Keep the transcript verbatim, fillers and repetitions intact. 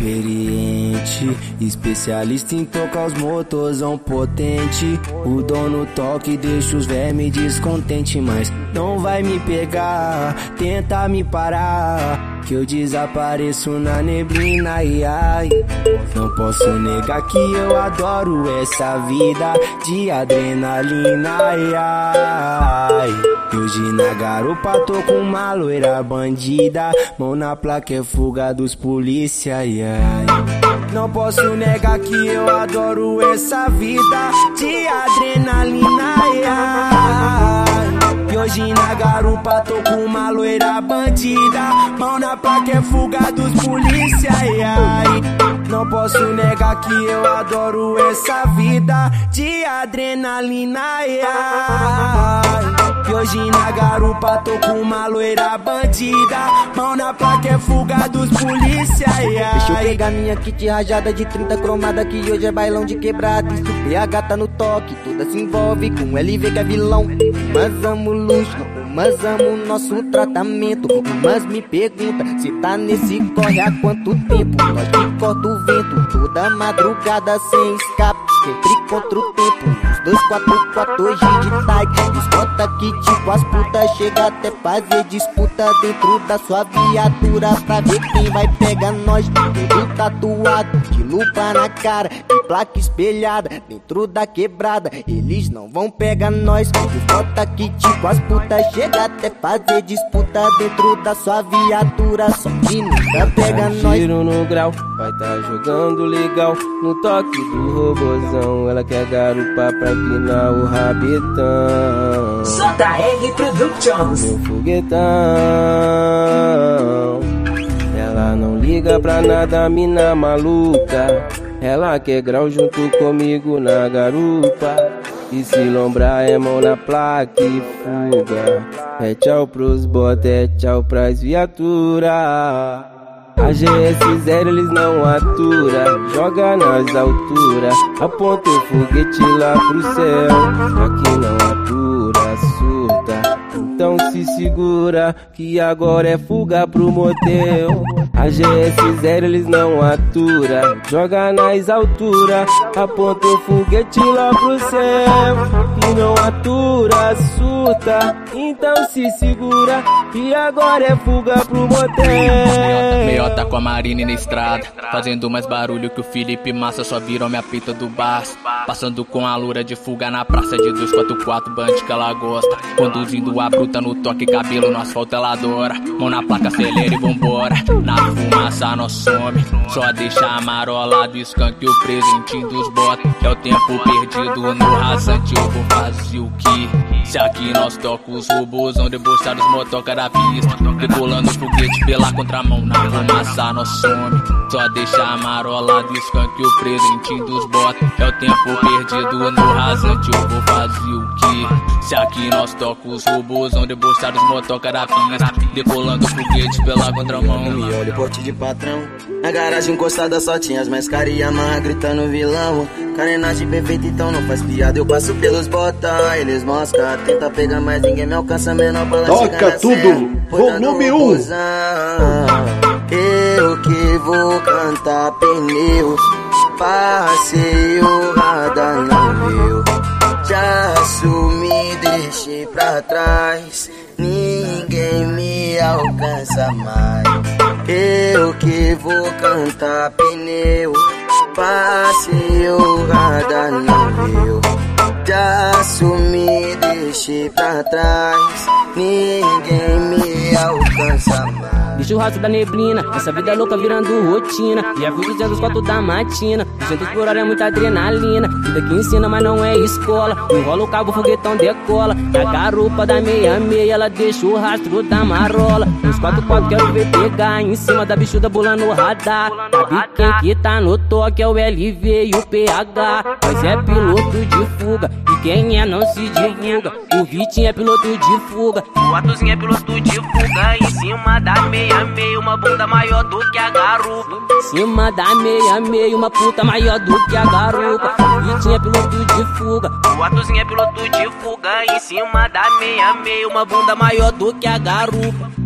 experiente, especialista em tocar os motorzão potente. O dono toca e deixa os vermes descontente, mas não vai me pegar, tenta me parar, que eu desapareço na neblina, ai, ai. Não posso negar que eu adoro essa vida de adrenalina, ai, ai. E hoje na garupa tô com uma loira bandida, mão na placa é fuga dos polícia, ai, ai. Não posso negar que eu adoro essa vida de adrenalina, ai, ai. E hoje na garupa tô com uma loira bandida, mão na placa é fuga dos polícia, ai, ai. Não posso negar que eu adoro essa vida de adrenalina, ai, ai. E hoje na garupa tô com uma loira bandida, mão na placa é fuga dos polícia, ai, ai. Deixa eu pegar minha kit rajada de trinta cromada, que hoje é bailão de quebrada. E se o P H tá no toque, toda se envolve com L V que é vilão. Mas amo luxo, mas amo nosso tratamento. Mas me pergunta se tá nesse corre há quanto tempo. Nós que corta o vento toda madrugada sem escape, sempre contra o tempo. Os dois quatro quatro hoje de tag, desconta que tipo as putas chega até fazer disputa dentro da sua viatura pra ver quem vai pegar nós. Tudo tatuado, de lupa na cara, de placa espelhada dentro da quebrada. Eles não vão pegar nós. Desconta que tipo as putas chega até fazer disputa dentro da sua viatura, só que nunca pega nós. Tiro no grau, vai tá jogando legal no toque do robozão. Ela quer garupa pra empinar o rabetão. J R Productions. Meu foguetão. Ela não liga pra nada, mina maluca. Ela quer grau junto comigo na garupa. E se lombrar é mão na placa e fuga. É tchau pros botes, é tchau pras viaturas. A G S zero eles não atura, joga nas alturas, aponta o foguete lá pro céu. Aqui não atura, surta, então se segura, que agora é fuga pro motel. A G S zero eles não atura, joga nas alturas, aponta o foguete lá pro céu. Que não atura, surta, então se segura, que agora é fuga pro motel. Meiota com a Marine na estrada, fazendo mais barulho que o Felipe Massa, só viram minha pita do baço. Passando com a loura de fuga na praça de dois quatro quatro, band que ela gosta. Conduzindo a bruta no toque, cabelo no asfalto ela adora. Mão na placa, acelera e vambora. Na fumaça nós some, só deixa a marola do skunk, o presentinho dos botas. É o tempo perdido no rasante, eu vou fazer o que? Se aqui nós toca os robôzão, debochados motoca da pista, decolando foguete pela contramão. Na fumaça nós some, só deixa a marola do skunk, o presentinho dos botas. É o tempo perdido no rasante, eu vou fazer o que? Se aqui nós toca os robôzão, debochados motoca da pista, decolando foguete pela contramão. Me olha o porte de patrão, na garagem encostada só tinha as mais caras e a marra gritando vilão. Carenagem perfeita, então não faz piada, eu passo pelos bota, eles mosca. Tenta pegar, mas ninguém me alcança, menor bala. Toca tudo, volume um. Eu que vou cantar pneu, passeio radar no meu. Já assumi, deixei pra trás, ninguém me alcança mais. Eu que vou cantar pneu, passeio radar no meu. Já assumi, deixei pra trás, ninguém me alcança mais. Bicho raço da neblina, essa vida é louca virando rotina. E a vida dos quatro da matina, duzentos por hora é muita adrenalina. Vida que ensina, mas não é escola. Enrola o cabo, o foguetão decola. E a garupa da meia meia, ela deixa o rastro da marola. Os quatro quatro quero ver pegar em cima da bichuda bolando o radar. Sabe quem que tá no toque é o L V e o P H. Pois é piloto de fuga, e quem é não se divulga. O Vitinho é piloto de fuga, o Atozinho é piloto de fuga. Em cima da meia meia, uma bunda maior do que a garupa. Em cima da meia meia, uma puta maior do que a garupa. O Vitinho é piloto de fuga, o Atozinho é piloto de fuga. Em cima da meia meia, uma bunda maior do que a garupa.